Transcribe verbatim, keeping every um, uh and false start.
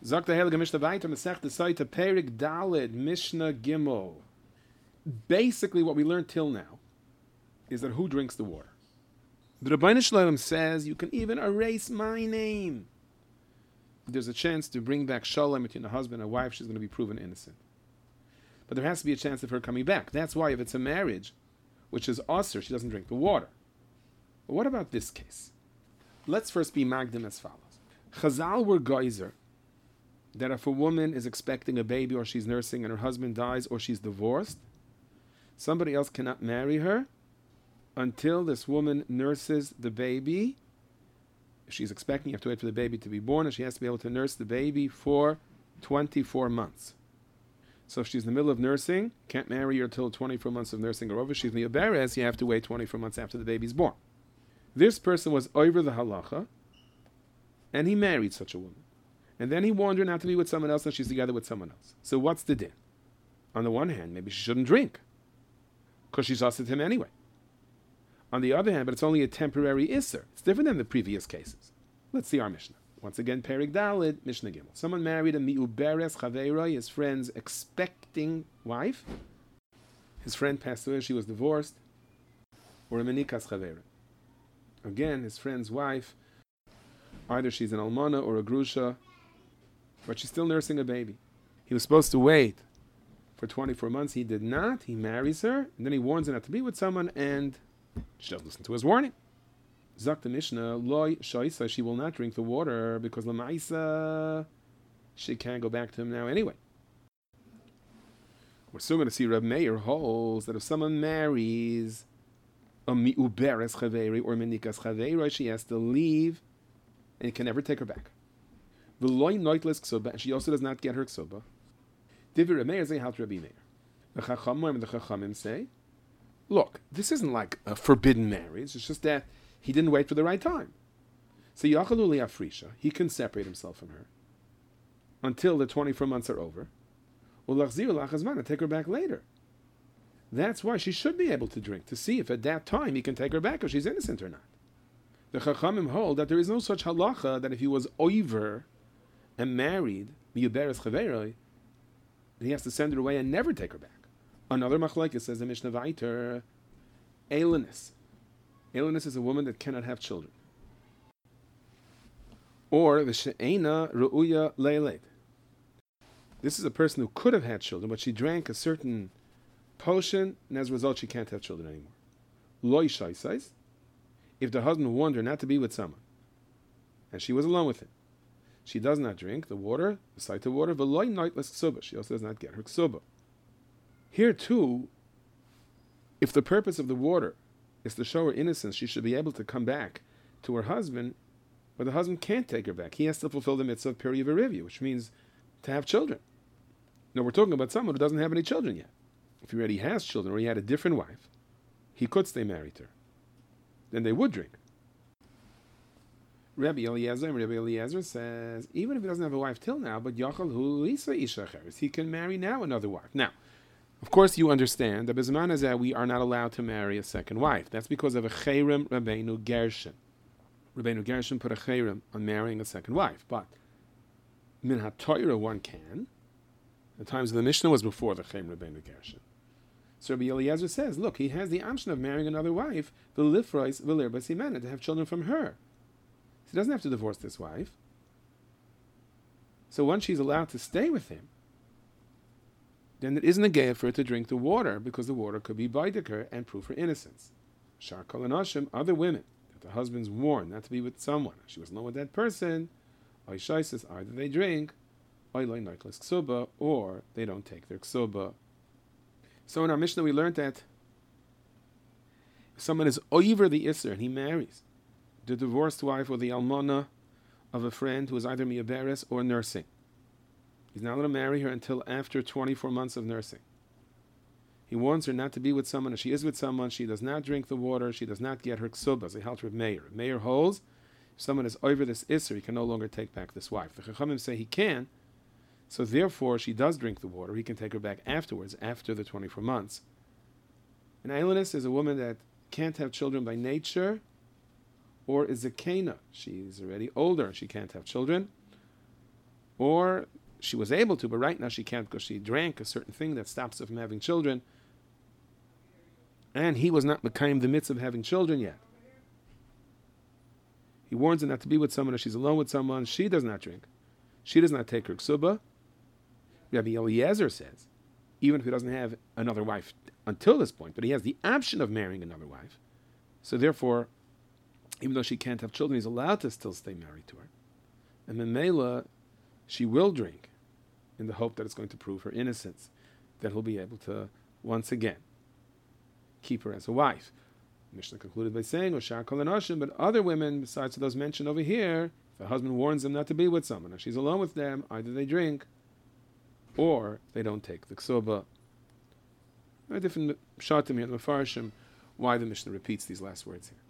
Sagt der Heilige Mishnah weiter, Masech the site of Perik Daled Mishnah Gimel. Basically, what we learned till now is that who drinks the water? The Rebbeinu Shalom says you can even erase my name. There's a chance to bring back shalom between a husband and a wife. She's going to be proven innocent. But there has to be a chance of her coming back. That's why if it's a marriage, which is usher, she doesn't drink the water. But what about this case? Let's first be magdim as follows. Chazal were geyser that if a woman is expecting a baby or she's nursing and her husband dies or she's divorced, somebody else cannot marry her until this woman nurses the baby. If she's expecting, you have to wait for the baby to be born, and she has to be able to nurse the baby for twenty-four months. So if she's in the middle of nursing, can't marry her until twenty-four months of nursing are over. If she's miyaberes, you have to wait twenty-four months after the baby's born. This person was over the halacha, and he married such a woman. And then he warned her not to be with someone else, and she's together with someone else. So what's the din? On the one hand, maybe she shouldn't drink, because she's ushered him anyway. On the other hand, but it's only a temporary isser. It's different than the previous cases. Let's see our Mishnah. Once again, Perik Daled, Mishnah Gimel. Someone married a mi'uberes chaveiroi, his friend's expecting wife. His friend passed away, she was divorced. Or a menikas chaveira. Again, his friend's wife, either she's an almana or a grusha, but she's still nursing a baby. He was supposed to wait for twenty-four months. He did not. He marries her, and then he warns her not to be with someone, and she doesn't listen to his warning. Zak the Mishnah, loy shoisa, she will not drink the water because lamaisa, she can't go back to him now anyway. We're still going to see Reb Meir holds that if someone marries a mi'uberes chaveri or menikas chaveri, she has to leave and can never take her back. V'loy noitles ksuba, and she also does not get her ksuba. Divi Reb Meir say halt Rabbi Meir. The Chachamim and the Chachamim say, look, this isn't like a forbidden marriage. It's just that he didn't wait for the right time. So Yachalu li'afrisha, he can separate himself from her until the twenty-four months are over. Ulachzir lachazman, and take her back later. That's why she should be able to drink, to see if at that time he can take her back if she's innocent or not. The Chachamim hold that there is no such halacha that if he was over and married, mi'uberes chaveroi, he has to send her away and never take her back. Another machlekes says the Mishnah Vayter, Eilinus. Eilinus is a woman that cannot have children. Or the she'ena ru'uya leiled. This is a person who could have had children, but she drank a certain potion, and as a result she can't have children anymore. Loy shaisais. If the husband warned her not to be with someone, and she was alone with him, she does not drink the water, the sight of water, v'loy noitless ksuba. She also does not get her ksuba. Here too, if the purpose of the water is to show her innocence, she should be able to come back to her husband, but the husband can't take her back. He has to fulfill the mitzvah of Peri V'Rivya, which means to have children. Now we're talking about someone who doesn't have any children yet. If he already has children or he had a different wife, he could stay married to her. Then they would drink. Rabbi Eliezer, Rabbi Eliezer says, even if he doesn't have a wife till now, but Yachal hu lisa isha cheres, he can marry now another wife. Now, of course, you understand that Bizman is that we are not allowed to marry a second wife. That's because of a Cherem Rabbeinu Gershon. Rabbeinu Gershon put a Cherem on marrying a second wife. But Min HaTorah one can. The times of the Mishnah was before the Cherem Rabbeinu Gershon. So Rabbi Eliezer says, look, he has the option of marrying another wife, the Lifrois, the Lirbas Imana, to have children from her. So he doesn't have to divorce this wife. So once she's allowed to stay with him, then it isn't a gay for her to drink the water, because the water could be baidik and prove her innocence. Shar kol anashim, other women, that the husband's warned not to be with someone, she was alone with that person, Oishai says either they drink, Oiloi noikles ksuba, or they don't take their ksuba. So in our Mishnah we learned that if someone is over the Isser and he marries the divorced wife or the almana of a friend who is either miyaberes or nursing, he's not allowed to marry her until after twenty-four months of nursing. He warns her not to be with someone. If she is with someone, she does not drink the water, she does not get her ksuba. They held Reb Meir. Reb Meir holds, if someone is over this Isser, he can no longer take back this wife. The Chachamim say he can, so therefore she does drink the water. He can take her back afterwards, after the twenty-four months. An Eilinus is a woman that can't have children by nature, or is a Kena. She's already older and she can't have children. or she was able to, but right now she can't because she drank a certain thing that stops her from having children, and he was not Mekayim the mitzvah of having children yet. He warns her not to be with someone if she's alone with someone. She does not drink. She does not take her ksuba. Rabbi Eliezer says, even if he doesn't have another wife until this point, but he has the option of marrying another wife. So therefore, even though she can't have children, he's allowed to still stay married to her. And Memela, she will drink in the hope that it's going to prove her innocence, that he'll be able to, once again, keep her as a wife. Mishnah concluded by saying, Oshar kol anashim, but other women, besides those mentioned over here, if a husband warns them not to be with someone, or she's alone with them, either they drink, or they don't take the ksuba. There are different shatim here in the Mefarshim, why the Mishnah repeats these last words here.